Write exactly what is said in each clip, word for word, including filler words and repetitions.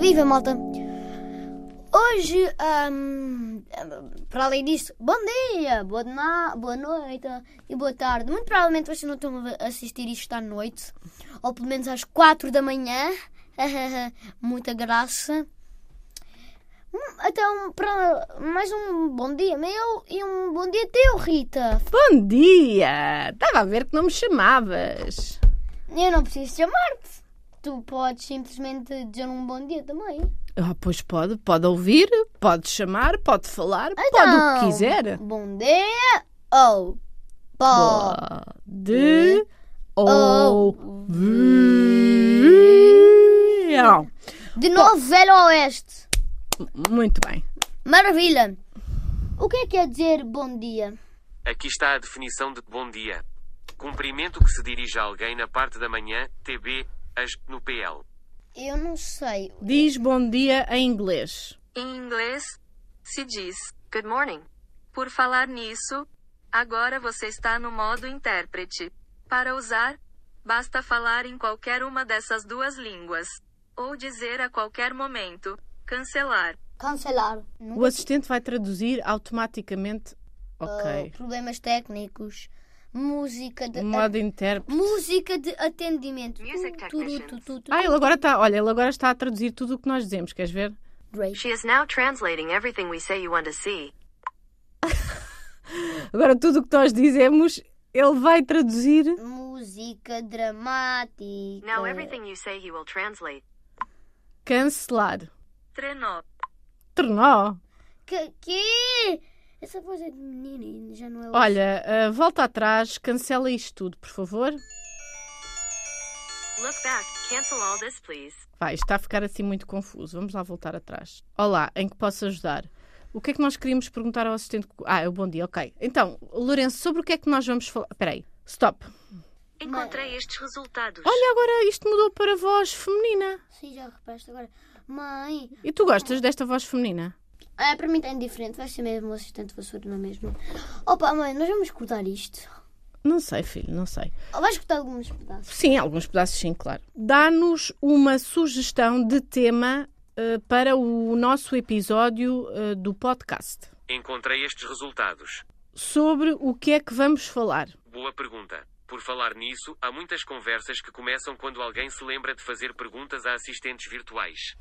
viva, malta! Hoje, um, para além disso, bom dia, boa, na, boa noite e boa tarde. Muito provavelmente vocês não estão a assistir isto à noite, ou pelo menos às quatro da manhã. Muita graça. Então, para mais um bom dia meu e um bom dia teu, Rita. Bom dia! Estava a ver que não me chamavas. Eu não preciso chamar-te. Tu podes simplesmente dizer um bom dia também. Ah, pois pode, pode ouvir, pode chamar, pode falar, Então, pode o que quiser. Bom dia ou pode ouvir. De novo, Velho Oeste. Muito bem. Maravilha. O que é que quer dizer bom dia? Aqui está a definição de bom dia. Cumprimento que se dirige a alguém na parte da manhã, T B, as, no P L. Eu não sei. Diz bom dia em inglês. Em inglês, se diz good morning. Por falar nisso, agora você está no modo intérprete. Para usar, basta falar em qualquer uma dessas duas línguas. Ou dizer a qualquer momento, cancelar. Cancelar. O assistente vai traduzir automaticamente. Ok. Uh, problemas técnicos. Música de... Modo intérprete. Música de atendimento. Music Tu, tu, tu, tu, tu, tu, Ah, ele agora está, olha, ele agora está a traduzir tudo o que nós dizemos, queres ver? Great. She is now translating everything we say you want to see. Agora tudo o que nós dizemos, ele vai traduzir. Música dramática. Now everything you say he will translate. Cancelar. Trenó. Tornó. Que? que? Essa voz é de menina, já não é... Olha, uh, volta atrás, cancela isto tudo, por favor. Look back, cancel all this, please. Vai, está a ficar assim muito confuso. Vamos lá voltar atrás. Olá, em que posso ajudar? O que é que nós queríamos perguntar ao assistente? Ah, é o bom dia, ok. Então, Lourenço, sobre o que é que nós vamos falar? Espera aí, stop. Encontrei estes resultados. Olha, agora isto mudou para voz feminina. Sim, já reparaste agora. Mãe... E tu gostas desta voz feminina? É, para mim está indiferente. Vai ser mesmo o assistente vassoura, não é mesmo? Opa, mãe, nós vamos cortar isto. Não sei, filho, não sei. Ou vais cortar alguns pedaços? Sim, alguns pedaços, sim, claro. Dá-nos uma sugestão de tema uh, para o nosso episódio uh, do podcast. Encontrei estes resultados. Sobre o que é que vamos falar? Boa pergunta. Por falar nisso, há muitas conversas que começam quando alguém se lembra de fazer perguntas a assistentes virtuais.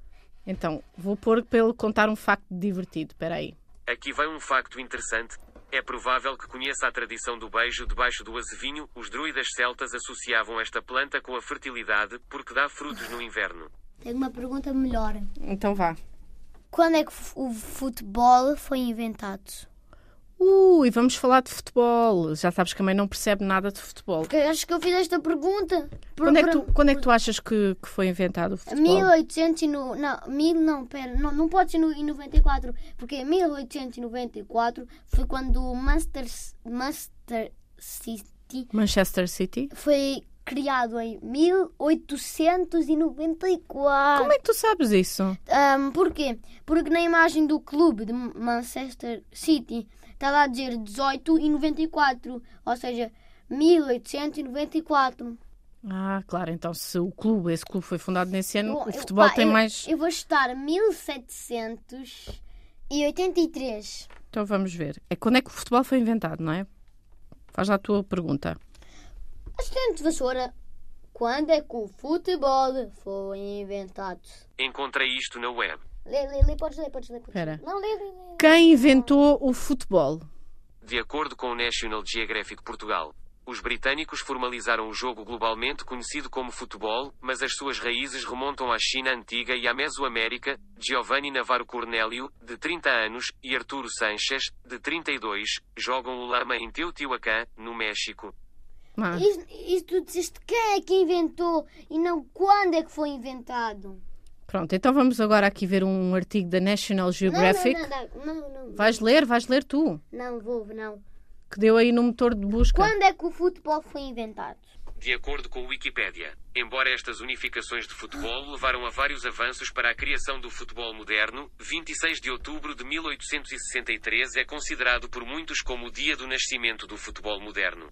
Então, vou pôr para ele contar um facto divertido. Espera aí. Aqui vai um facto interessante. É provável que conheça a tradição do beijo debaixo do azevinho. Os druidas celtas associavam esta planta com a fertilidade porque dá frutos no inverno. Tenho uma pergunta melhor. Então vá. Quando é que o futebol foi inventado? Uh, e vamos falar de futebol. Já sabes que a mãe não percebe nada de futebol. Porque acho que eu fiz esta pergunta. Por, Quando é que por- tu, quando é que tu achas que, que foi inventado o futebol? mil e oitocentos e no, não, mil não, pera, não, não pode ser no, em noventa e quatro, porque em mil oitocentos e noventa e quatro foi quando o Manchester, Manchester City Manchester City? foi criado em mil oitocentos e noventa e quatro. Como é que tu sabes isso? Um, porquê? Porque na imagem do clube de Manchester City estava a dizer dezoito e noventa e quatro, ou seja, mil oitocentos e noventa e quatro. Ah, claro. Então se o clube, esse clube foi fundado nesse ano, Bom, o eu- futebol pá, tem eu, mais... Eu vou estar mil setecentos e oitenta e três. Então vamos ver. É quando é que o futebol foi inventado, não é? Faz lá a tua pergunta. Assistente vassoura, quando é que o futebol foi inventado? Encontrei isto na web. Lê, lê, lê, podes ler, podes ler. Podes Espera. ler. Não, lê, lê, lê. Quem inventou o futebol? De acordo com o National Geographic Portugal, os britânicos formalizaram o jogo globalmente conhecido como futebol, mas as suas raízes remontam à China antiga e à Mesoamérica. Giovanni Navarro Cornélio, de trinta anos, e Arturo Sanches, de trinta e dois, jogam o lama em Teotihuacan, no México. Ah, Isto, isto tu disseste quem é que inventou e não quando é que foi inventado. pronto, então vamos agora aqui ver um artigo da National Geographic. Não, não, não, não, não. Vais ler, vais ler tu. Não vou, não. Que deu aí no motor de busca. Quando é que o futebol foi inventado? De acordo com o Wikipédia, embora estas unificações de futebol levaram a vários avanços para a criação do futebol moderno, vinte e seis de outubro de mil oitocentos e sessenta e três é considerado por muitos como o dia do nascimento do futebol moderno.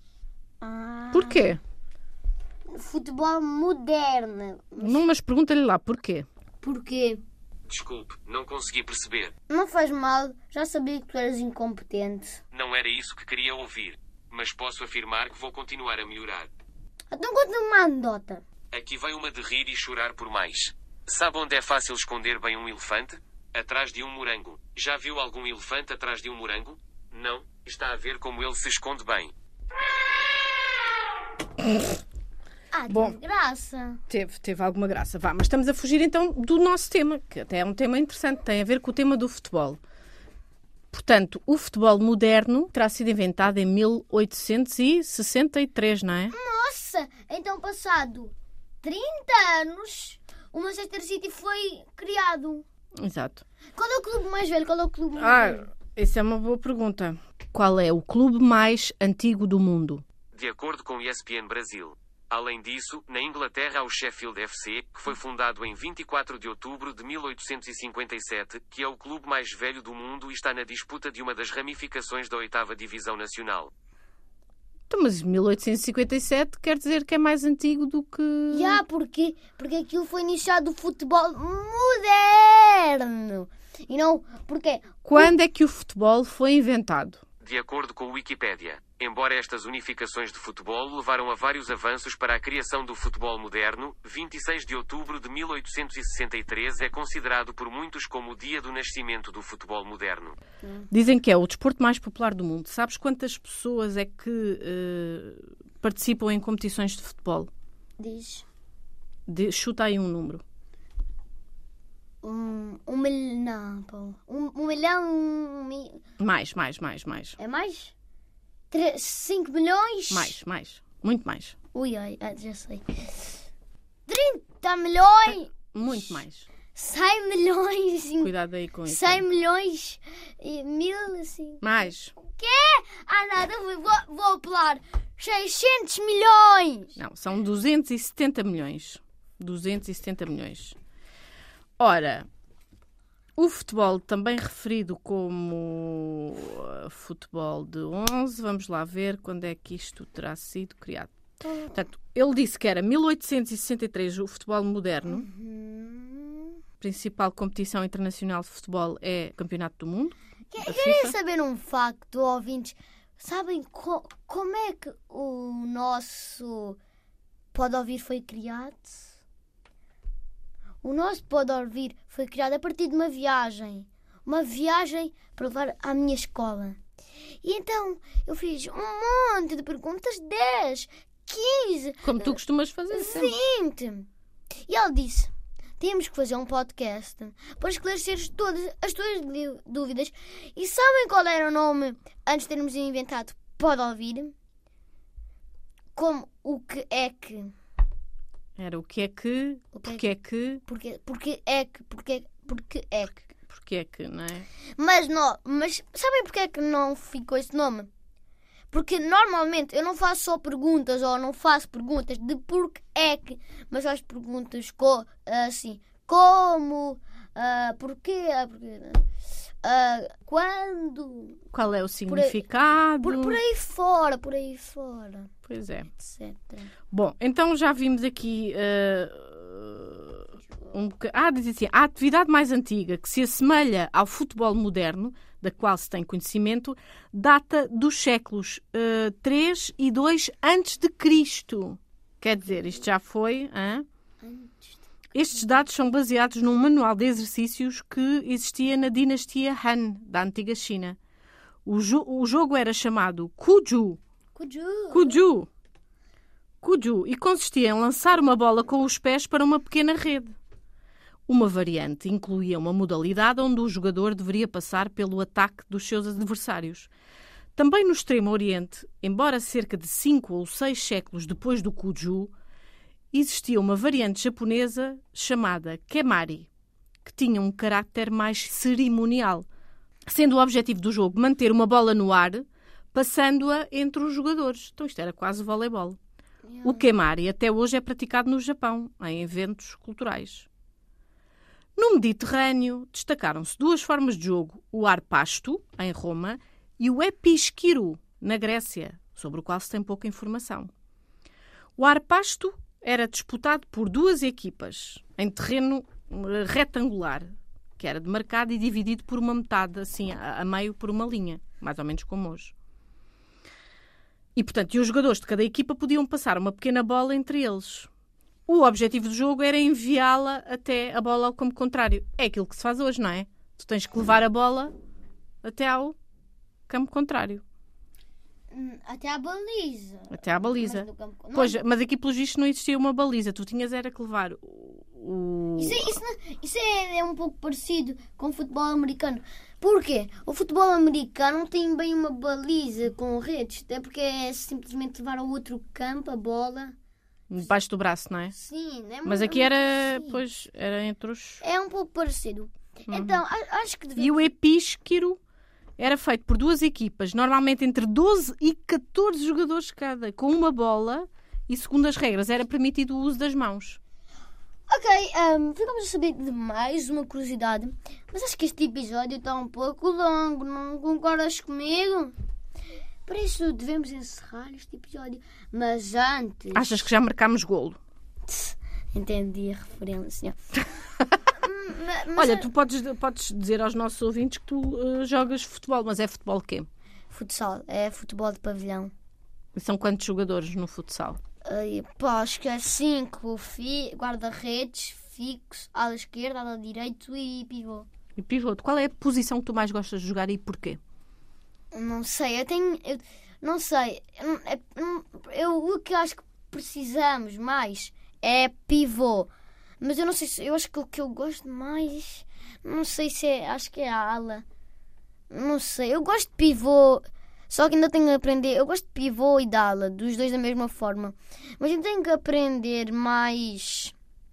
Ah, Porquê? futebol moderno. Não, mas pergunta-lhe lá, porquê? Porquê? Desculpe, não consegui perceber. Não faz mal, já sabia que tu eras incompetente. Não era isso que queria ouvir. Mas posso afirmar que vou continuar a melhorar. Então conta-me uma anedota. Aqui vai uma de rir e chorar por mais. Sabe onde é fácil esconder bem um elefante? Atrás de um morango. Já viu algum elefante atrás de um morango? Não? Está a ver como ele se esconde bem. Ah, Bom. tem graça. Teve, teve alguma graça. Vá, mas estamos a fugir então do nosso tema, que até é um tema interessante, tem a ver com o tema do futebol. Portanto, o futebol moderno terá sido inventado em mil oitocentos e sessenta e três, não é? Nossa, então passado trinta anos, o Manchester City foi criado. Exato. Qual é o clube mais velho? Qual é o clube mais velho? Ah, essa é uma boa pergunta. Qual é o clube mais antigo do mundo? De acordo com o E S P N Brasil. Além disso, na Inglaterra há o Sheffield F C, que foi fundado em vinte e quatro de outubro de mil oitocentos e cinquenta e sete, que é o clube mais velho do mundo e está na disputa de uma das ramificações da oitava Divisão Nacional. Então, mas mil oitocentos e cinquenta e sete quer dizer que é mais antigo do que... Já, porque, porque aquilo foi iniciado o futebol moderno. E não, porque... Quando é que o futebol foi inventado? De acordo com o Wikipédia, embora estas unificações de futebol levaram a vários avanços para a criação do futebol moderno, vinte e seis de outubro de mil oitocentos e sessenta e três é considerado por muitos como o dia do nascimento do futebol moderno. Dizem que é o desporto mais popular do mundo. Sabes quantas pessoas é que uh, participam em competições de futebol? Diz... De, chuta aí um número. Um, um milhão... Não, pô. Um, um milhão... Um, mi- Mais, mais, mais, mais. é mais? Tre- cinco milhões? Mais, mais. Muito mais. Ui, ai, ah, já sei. trinta milhões? Muito mais. cem milhões? cin- Cuidado aí com isso. cem milhões? E mil, assim... Mais. O quê? Ah, nada, eu vou, vou apelar. seiscentos milhões! Não, são duzentos e setenta milhões. duzentos e setenta milhões. Ora, o futebol também referido como uh, futebol de onze, vamos lá ver quando é que isto terá sido criado. Portanto, ele disse que era mil oitocentos e sessenta e três o futebol moderno. Hum. A principal competição internacional de futebol é o Campeonato do Mundo. Que- da Querem FIFA. saber um facto, ouvintes? Sabem co- como é que o nosso Pode Ouvir foi criado? O nosso Pode Ouvir foi criado a partir de uma viagem. Uma viagem para levar à minha escola. E então eu fiz um monte de perguntas, dez, quinze, Como tu costumas fazer sempre. vinte. E ele disse, temos que fazer um podcast para esclarecer todas as tuas li- dúvidas. E sabem qual era o nome antes de termos inventado Pode Ouvir? Como o que é que... Era o que é que, O que é porque é que, Porque, porque é que... Porque, porque é que... porque é que, não é? Mas, não, mas sabem porque é que não ficou esse nome? Porque normalmente eu não faço só perguntas ou não faço perguntas de porque é que, mas faço perguntas co, assim, como, ah, porquê, ah, porquê, ah, quando, Qual é o aí- significado? por, por aí fora, por aí fora, Pois é. etcétera. Bom, então já vimos aqui uh, um boca... Ah, diz assim, a atividade mais antiga que se assemelha ao futebol moderno, da qual se tem conhecimento, data dos séculos uh, três e dois antes de Cristo. Quer dizer, isto já foi... Hein? Antes de- Estes dados são baseados num manual de exercícios que existia na dinastia Han, da antiga China. O, jo- o jogo era chamado Cuju, Cuju. Cuju. Cuju. E consistia em lançar uma bola com os pés para uma pequena rede. Uma variante incluía uma modalidade onde o jogador deveria passar pelo ataque dos seus adversários. Também no Extremo Oriente, embora cerca de cinco ou seis séculos depois do Cuju, existia uma variante japonesa chamada Kemari, que tinha um caráter mais cerimonial, sendo o objetivo do jogo manter uma bola no ar, passando-a entre os jogadores. Então isto era quase voleibol. O Kemari até hoje é praticado no Japão, em eventos culturais. No Mediterrâneo, destacaram-se duas formas de jogo, o arpasto, em Roma, e o episkiro, na Grécia, sobre o qual se tem pouca informação. O arpasto era disputado por duas equipas, em terreno retangular, que era demarcado e dividido por uma metade, assim, a, a meio por uma linha, mais ou menos como hoje. E, portanto, e os jogadores de cada equipa podiam passar uma pequena bola entre eles. O objetivo do jogo era enviá-la até a bola ao campo contrário. É aquilo que se faz hoje, não é? Tu tens que levar a bola até ao campo contrário. Até à baliza. Até à baliza. Mas, no campo... Pois, não. mas aqui, pelos vistos, não existia uma baliza. Tu tinhas era que levar o... Isso, é, isso, não- isso é, é um pouco parecido com o futebol americano. Porquê? O futebol americano não tem bem uma baliza com redes. É porque é simplesmente levar ao outro campo a bola. Debaixo do braço, não é? Sim, é Mas muito- aqui é era, muito parecido. pois, era entre os... É um pouco parecido. Então, a- acho que E devia... o epísquiro era feito por duas equipas, normalmente entre doze e catorze jogadores cada, com uma bola, e segundo as regras era permitido o uso das mãos. Ok, um, ficamos a saber de mais uma curiosidade. Mas acho que este episódio está um pouco longo, não concordas comigo? Por isso devemos encerrar este episódio. Mas antes... Achas que já marcámos golo? Entendi a referência. Ma- mas Olha, a- tu podes, podes dizer aos nossos ouvintes que tu uh, jogas futebol, mas é futebol quê? Futsal, é futebol de pavilhão. E são quantos jogadores no futsal? Ai, pá, acho que é cinco. Fi... Guarda-redes, fixo, ala esquerda, ala direito e pivô. E pivote, qual é a posição que tu mais gostas de jogar e porquê? Não sei, eu tenho... eu- não sei. Eu, não- é- não- eu, o que acho que precisamos mais é pivô. Mas eu não sei se... Eu acho que o que eu gosto mais... Não sei se é... Acho que é a ala. Não sei. Eu gosto de pivô. Só que ainda tenho que aprender. Eu gosto de pivô e de ala. Dos dois da mesma forma. Mas eu tenho que aprender mais...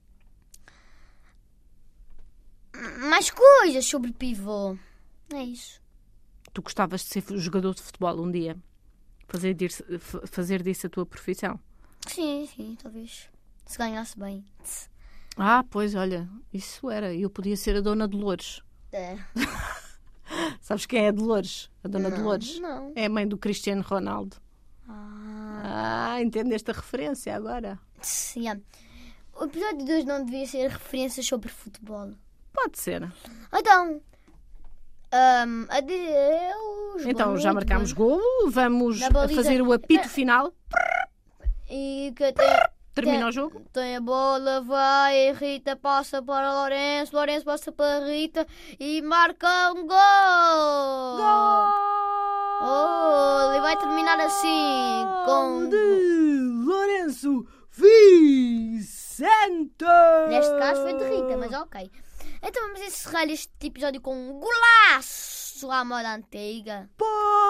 Mais coisas sobre pivô. É isso. Tu gostavas de ser jogador de futebol um dia? Fazer disso, f- fazer disso a tua profissão? Sim, sim, talvez. Se ganhasse bem. Ah, pois, olha, isso era. Eu podia ser a Dona Dolores. É. Sabes quem é a Dolores? A Dona Não, Dolores? não. É a mãe do Cristiano Ronaldo. Ah, Ah, entendeste a referência agora? sim. é. O episódio de hoje não devia ser referências sobre futebol. Pode ser. Então, ahm, adeus. Então, boa já noite, marcámos boa- golo. Vamos Na baliza- fazer o apito final. E que tem, Termina tem- o jogo. tem a bola, vai, Rita passa para Lourenço, Lourenço passa para Rita e marca um gol! Oh, e vai terminar assim, com... de Lourenço Vicente. Neste caso foi de Rita, mas ok. Então vamos encerrar este episódio com um golaço à moda antiga. Pá!